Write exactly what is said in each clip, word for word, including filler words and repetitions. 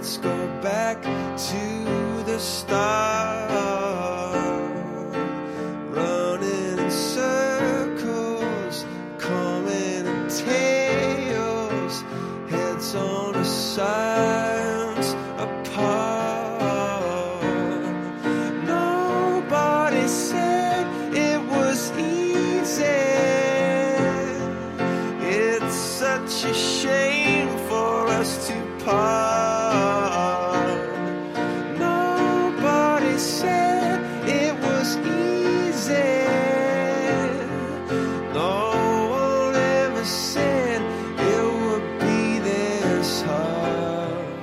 let's go back to the start. Running in circles, coming in tails, heads on the sides apart. Nobody said it was easy. It's such a shame for us to part. Nobody said it was easy. No one ever said it would be this hard.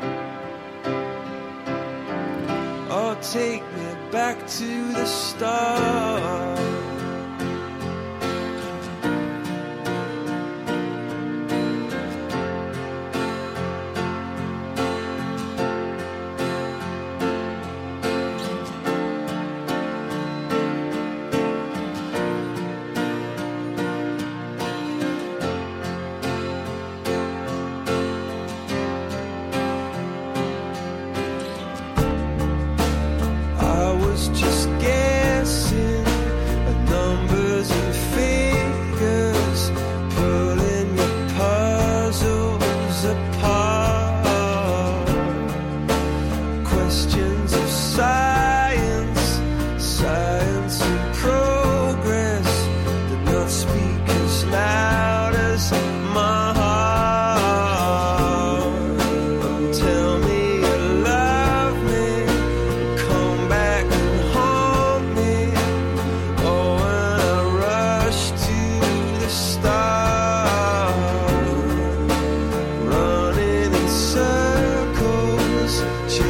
Oh, take me back to the start. Just guessing at numbers and figures, pulling your puzzles apart. Questions of science, science and progress, did not speak as loud as my heart. And tell me you love me, come back. Just